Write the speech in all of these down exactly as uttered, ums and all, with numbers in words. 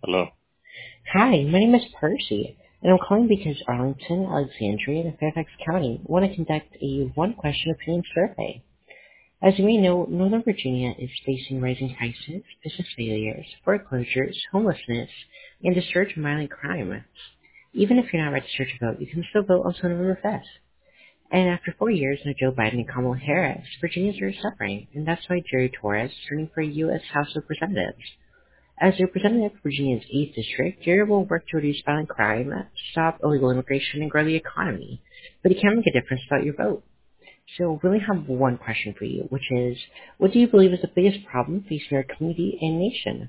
Hello. Hi, my name is Percy, and I'm calling because Arlington, Alexandria, and Fairfax County want to conduct a one-question opinion survey. As you may know, Northern Virginia is facing rising prices, business failures, foreclosures, homelessness, and a surge in violent crime. Even if you're not registered to vote, you can still vote on November fifth. And after four years of Joe Biden and Kamala Harris, Virginians are suffering, and that's why Jerry Torres is running for U S House of Representatives. As a representative of Virginia's eighth District, Jerry will work to reduce violent crime, stop illegal immigration, and grow the economy. But he can make a difference without your vote. So we only have one question for you, which is, what do you believe is the biggest problem facing our community and nation?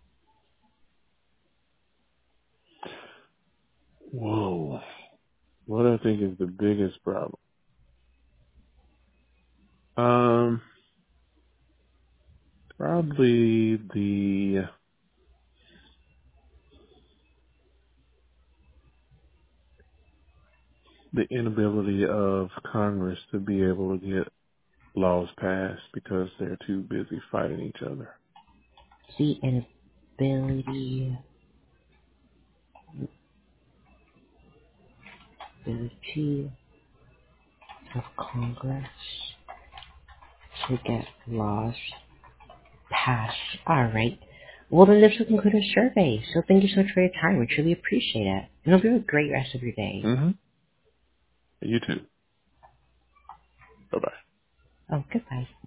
Whoa. What I think is the biggest problem? Um, probably the the inability of Congress to be able to get laws passed because they're too busy fighting each other. The inability, ability of Congress to get laws passed. Alright. Well, then this will conclude our survey. So thank you so much for your time. We truly appreciate it. And hope you have a great rest of your day. Mm-hmm. You too. Bye bye. Oh, goodbye.